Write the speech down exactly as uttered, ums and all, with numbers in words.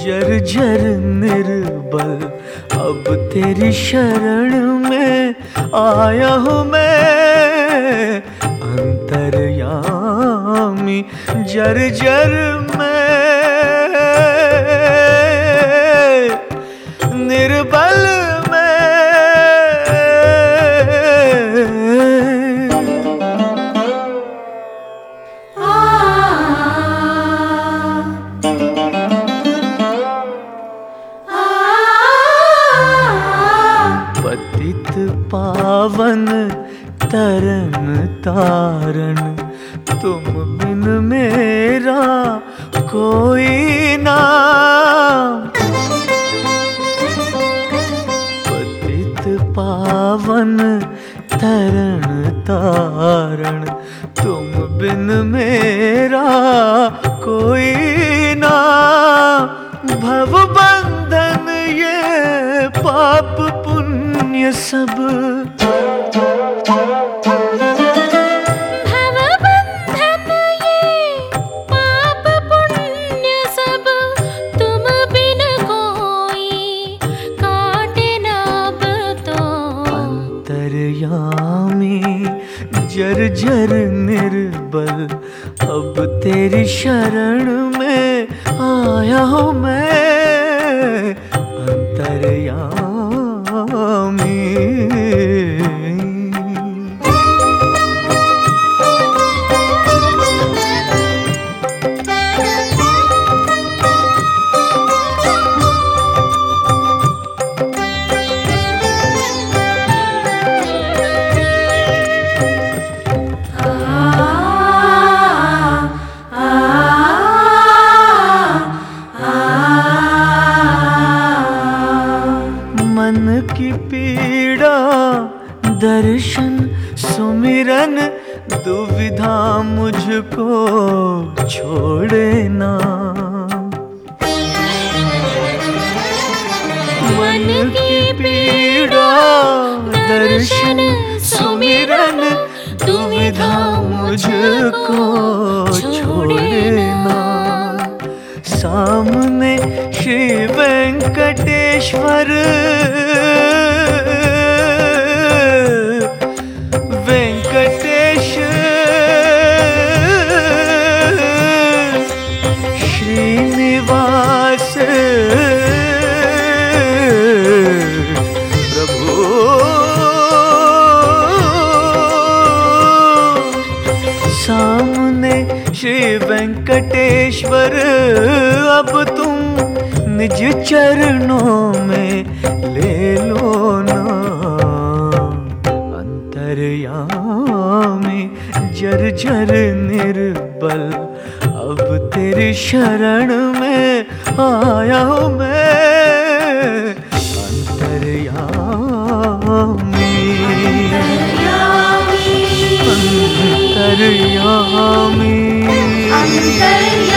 जर्जर निर्बल अब तेरी शरण में आया हूँ मैं, अंतर्यामी जर्जर में निर्बल में। पतित पावन तरन तारण तुम बिन मेरा कोई ना। पतित पावन तरन तारण तुम बिन मेरा कोई ना। भव बंधन ये पाप पुण्य सब, भव बंधन ये पाप पुण्य सब, तुम बिन कोई काटे न अब तो। अंतर्यामी जर्जर निर्बल अब तेरी शरण में आया हूँ मैं, अंतर्यामी। मन की पीड़ा दर्शन सुमिरन दुविधा मुझको छोड़े ना। मन की पीड़ा दर्शन सुमिरन दुविधा मुझको छोड़े ना। सामने श्री वेंकटेश्वर वेंकटेश श्रीनिवास प्रभु सामने श्री वेंकटेश्वर अब तुम निज चरणों में ले लो ना। अंतर्यामी जर्जर निर्बल अब तेरी शरण में आया हूँ मैं, अंतर्यामी अंतर्यामी।